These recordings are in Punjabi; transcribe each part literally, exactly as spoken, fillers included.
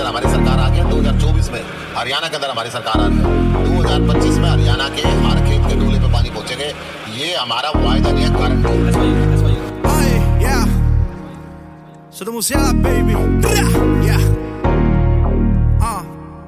अंदर हमारी सरकार आ गई, दो हज़ार चौबीस में हरियाणा के अंदर हमारी सरकार आ रही है, दो हज़ार पच्चीस में हरियाणा के हर खेत के डोले पे पानी पहुंचेंगे। ये हमारा वायदा नहीं है, guarantee. Sido Musiala, baby. Yeah. Uh.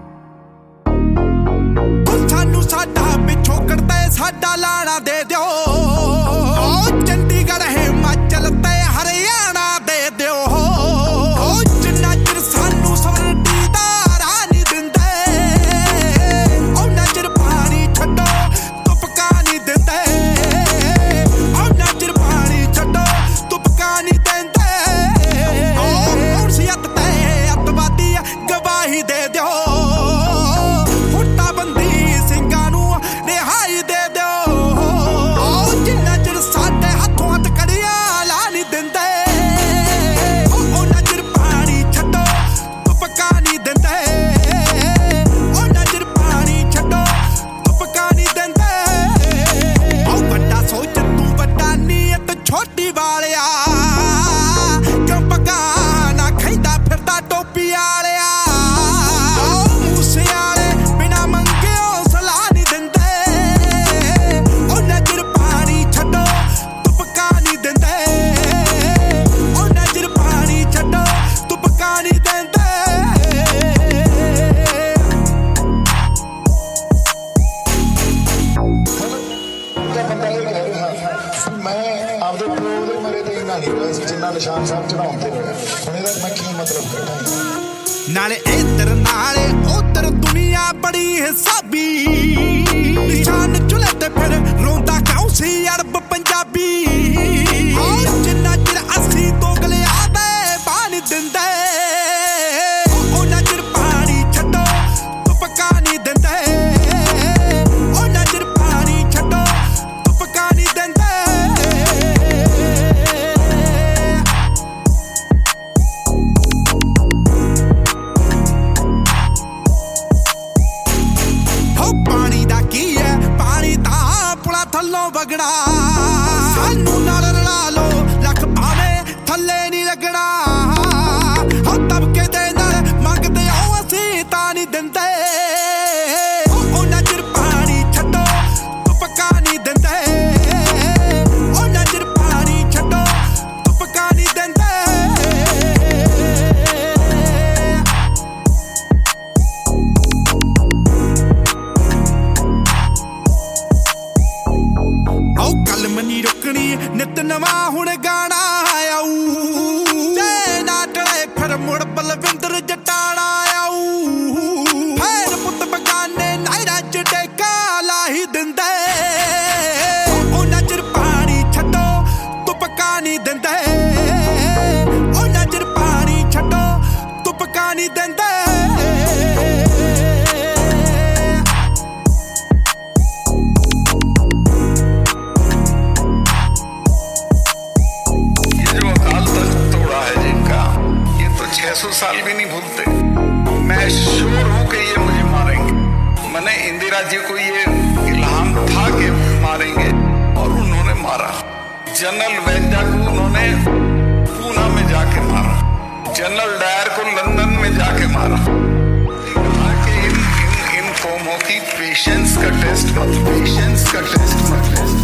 ਸਾਨੂੰ ਸਾਡਾ ਪਿੱਛੋਂ ਕੱਢਦੇ ਸਾਡਾ ਲਾਣਾ ਦੇ ਦਿਓ, ਓ ਚੰਡੀਗੜ੍ਹ ਹਿਮਾਚਲ ਤੇ ਹਰਿਆਣਾ ਦੇ ਦਿਓ, ਓ ਜਿੰਨਾ ਚਿਰ ਸਾਨੂੰ ਸਵਰਟੀ ਦਾ ਰਾਹ ਨਹੀਂ ਦਿੰਦੇ, ਉਹਨਾਂ ਚਿਰ ਪਾਣੀ ਛੱਡੋ ਤੁਪਕਾ ਨਹੀਂ ਦਿੰਦੇ, ਉਹਨਾਂ ਚਿਰ ਪਾਣੀ ਛੱਡੋ ਤੁਪਕਾ ਨਹੀਂ ਦਿੰਦੇ। ਗਵਾਹੀ ਦੇ ਦਿਓ, ਫੁੱਟਾ ਬੰਦੀ ਸਿੰਘਾਂ ਨੂੰ ਰਿਹਾਈ ਦੇ ਦਿਓ, ਓ ਜਿੰਨਾ ਚਿਰ ਸਾਡੇ ਹੱਥੋਂ ਹੱਥ ਕੜੀਆਂ ਲਾ ਨਹੀਂ ਦਿੰਦੇ, ਉਹਨਾਂ ਚਿਰ ਪਾਣੀ ਛੱਡੋ ਤੁਪਕਾ ਨਹੀਂ ਦਿੰਦੇ, ਉਹਨਾਂ ਚਿਰ ਪਾਣੀ ਛੱਡੋ ਤੁਪਕਾ ਨਹੀਂ ਦਿੰਦੇ। ਓ ਵੱਡਾ ਸੋਚ ਤੂੰ ਵੱਡਾ ਨੀਅਤ ਛੋਟੀ ਵਾਲਿਆ, ਕਿਉਂ ਪੱਗਾ ਨਾ ਖੈਂਦਾ ਫਿਰਦਾ ਟੋਪੀ ਵਾਲਿਆ, ਨਿਸ਼ਾਨ ਸਾਹਿਬ ਚੜਾਉਂਦੇ ਹੋਏ ਹੁਣ ਇਹਦਾ ਮੈਂ ਕੀ ਮਤਲਬ ਕਰਦਾ। ਨਾਲੇ ਇੱਧਰ ਨਾਲੇ ਉੱਧਰ ਦੁਨੀਆ ਬੜੀ ਹਿਸਾਬੀ, ਨਿਸ਼ਾਨ ਚੁੱਲ੍ਹੇ ਤੇ ਫਿਰ ਰੋਂਦਾ ਕਿਉਂ ਸੀ ਅਰਬ ਪੰਜਾਬੀ, ਜਿੰਨਾ ਚਿਰ ਅਸੀਂ ਦੋਗਲਿਆਂ ਦੇ ਪਾਣੀ ਦਿੰਦੇ, ਉਹਨਾਂ ਚਿਰ ਪਾਣੀ ਛੱਡੋ ਤੁਪਕਾ ਨਹੀਂ ਦਿੰਦੇ, ਉਹਨਾਂ ਚਿਰ ਪਾਣੀ ਛੱਡੋ ਤੁਪਕਾ ਨਹੀਂ ਦਿੰਦੇ। ਥੱਲੋਂ ਵਗਣਾ ਸਾਨੂੰ ਨਾਲ ਰਲਾ ਲੋ, ਲੱਖ ਭਾਵੇਂ ਥੱਲੇ ਨਹੀਂ ਲੱਗਣਾ, ਹੋ ਤਬਕੇ ਦੇ ਨਾਲ ਮੰਗਦੇ ਹੋ ਅਸੀਂ ਤਾਂ ਨਹੀਂ ਦਿੰਦੇ, ਉਹਨਾਂ ਚਿਰ ਪਾਣੀ ਛੱਡੋ ਤੁਪਕਾ ਨਹੀਂ ਦਿੰਦੇ, ਉਹਨਾਂ ਚਿਰ ਪਾਣੀ ਛੱਡੋ ਤੁਪਕਾ ਨਹੀਂ ਦਿੰਦੇ। ਮਨੀ ਰੁਕਣੀ ਨਿਤ ਨਵਾਂ ਹੁਣ ਗਾਣਾ ਆਊ, ਜੇ ਨਾ ਟਲੇ ਫਿਰ ਮੁੜ ਬਲਵਿੰਦਰ ਜਟਾਣਾ ਆਊ, ਫੇਰ ਪੁੱਤ ਬਗਾਨੇ ਨਾਇਰਾ ਚ ਟੇਕਾ ਲਾਹੀ ਦਿੰਦੇ, ਉਹਨਾਂ ਚਿਰ ਪਾਣੀ ਛੱਡੋ ਤੁਪਕਾ ਨਹੀਂ ਦਿੰਦੇ, ਉਹਨਾਂ ਚਿਰ ਪਾਣੀ ਛੱਡੋ ਤੁਪਕਾ ਨਹੀਂ ਦਿੰਦੇ। छह सौ साल भी नहीं भूलते, मैं श्योर हूं कि ये मुझे मारेंगे। मैंने इंदिरा जी को ये इल्हाम था कि मारेंगे और उन्होंने मारा। जनरल वैद्या को उन्होंने पूना में जाके मारा, जनरल डायर को लंदन में जाके मारा। कि इन इन इन कौमों की पेशेंस का टेस्ट मत पेशेंस का टेस्ट मत